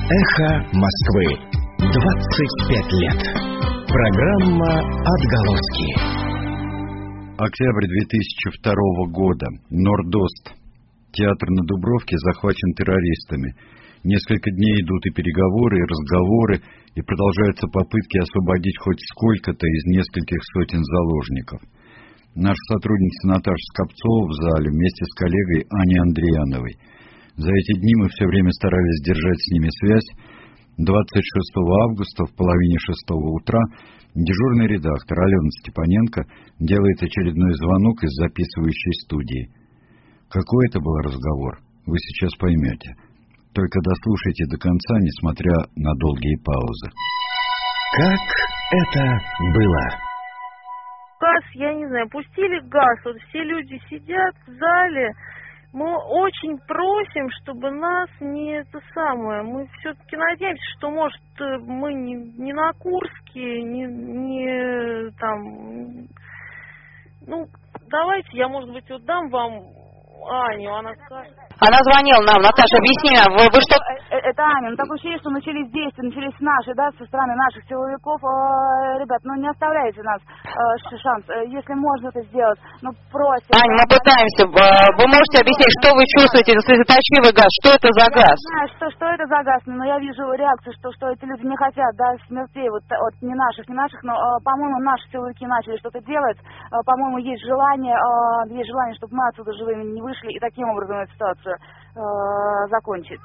Эхо Москвы. 25 лет. Программа «Отголоски». Октябрь 2002 года. Норд-Ост. Театр на Дубровке захвачен террористами. Несколько дней идут и переговоры, и разговоры, и продолжаются попытки освободить хоть сколько-то из нескольких сотен заложников. Наша сотрудница Наташа Скопцова в зале вместе с коллегой Аней Андреяновой. За эти дни мы все время старались держать с ними связь. 26 августа в половине 6 утра дежурный редактор Алена Степаненко делает очередной звонок из записывающей студии. Какой это был разговор, вы сейчас поймете. Только дослушайте до конца, несмотря на долгие паузы. Как это было? Газ, я не знаю, пустили газ, вот все люди сидят в зале. Мы очень просим, чтобы нас не это самое. Мы все-таки надеемся, что, может, мы не на Курске, не там. Ну, давайте, я, может быть, вот дам вам Аню, она скажет. Она звонила нам. Наташа, объясни нам, вы что... Это Аня, такое ощущение, что начались действия, начались наши, да, со стороны наших силовиков. Ребят, ну не оставляйте нас шанс, если можно это сделать, ну просим. Аня, мы пытаемся, вы можете объяснить, что вы чувствуете, это слезоточивый газ, что это за газ? Я знаю, что это за газ, но я вижу реакцию, что эти люди не хотят, да, смертей, вот не наших, но, по-моему, наши силовики начали что-то делать, по-моему, есть желание, чтобы мы отсюда живыми не вышли и таким образом эту ситуацию закончить.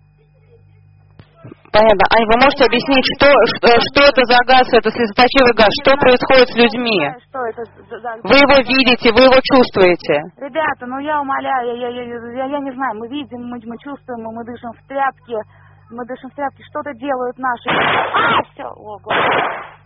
Понятно. Ань, вы можете объяснить, что это за газ, это слезоточивый газ, что происходит с людьми? Что это за газ? Вы его видите, вы его чувствуете? Ребята, ну я умоляю, я не знаю, мы видим, мы чувствуем, мы дышим в тряпке, что-то делают наши... Все, о, Господи.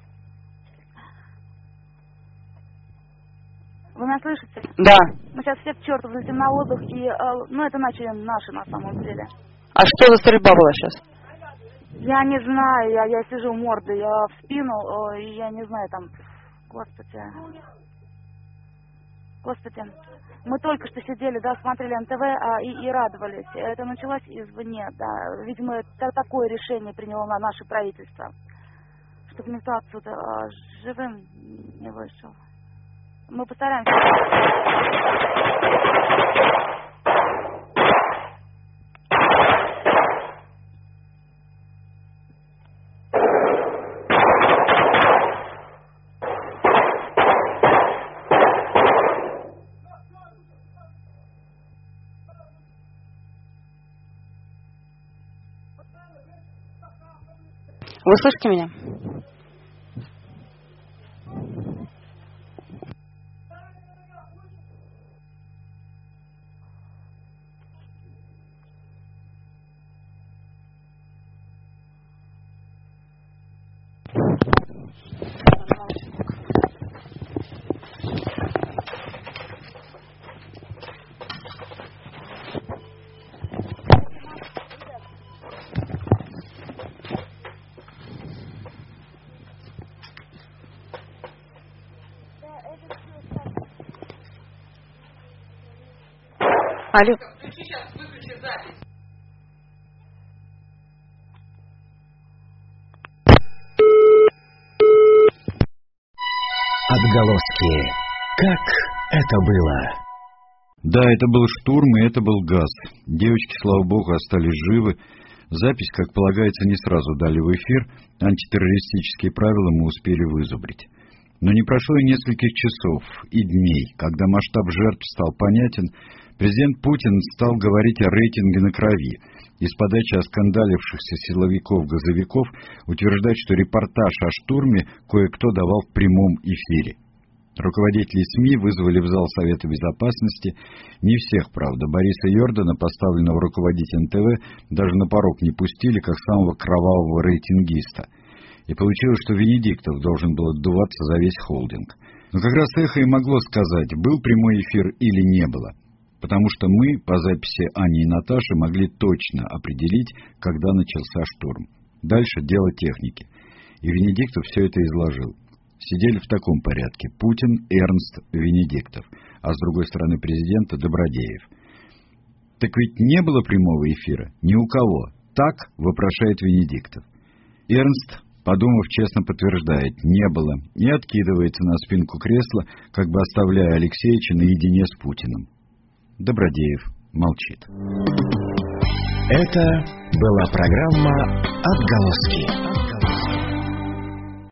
Вы меня слышите? Да. Мы сейчас все к черту взлетим на воздух, и, ну, это начали наши на самом деле. А что за стрельба была сейчас? Я не знаю, я сижу мордой в спину, и я не знаю, там, Господи. Мы только что сидели, да, смотрели НТВ и радовались. Это началось извне, да. Видимо, это такое решение приняло наше правительство, чтобы никто отсюда живым не вышел. Мы постараемся. Вы слышите меня? Алло. Сейчас выключи запись. Отголоски. Как это было? Да, это был штурм, и это был газ. Девочки, слава богу, остались живы. Запись, как полагается, не сразу дали в эфир. Антитеррористические правила мы успели вызубрить. Но не прошло и нескольких часов и дней, когда масштаб жертв стал понятен. Президент Путин стал говорить о рейтинге на крови. Из подачи оскандалившихся силовиков-газовиков утверждать, что репортаж о штурме кое-кто давал в прямом эфире. Руководители СМИ вызвали в зал Совета Безопасности. Не всех, правда. Бориса Йордана, поставленного руководить НТВ, даже на порог не пустили, как самого кровавого рейтингиста. И получилось, что Венедиктов должен был отдуваться за весь холдинг. Но как раз Эхо и могло сказать, был прямой эфир или не было. Потому что мы, по записи Ани и Наташи, могли точно определить, когда начался штурм. Дальше дело техники. И Венедиктов все это изложил. Сидели в таком порядке: Путин, Эрнст, Венедиктов, а с другой стороны президента Добродеев. Так ведь не было прямого эфира ни у кого. так?» — вопрошает Венедиктов. Эрнст, подумав, честно подтверждает: не было, и откидывается на спинку кресла, как бы оставляя Алексеевича наедине с Путиным. Добродеев молчит. Это была программа «Отголоски».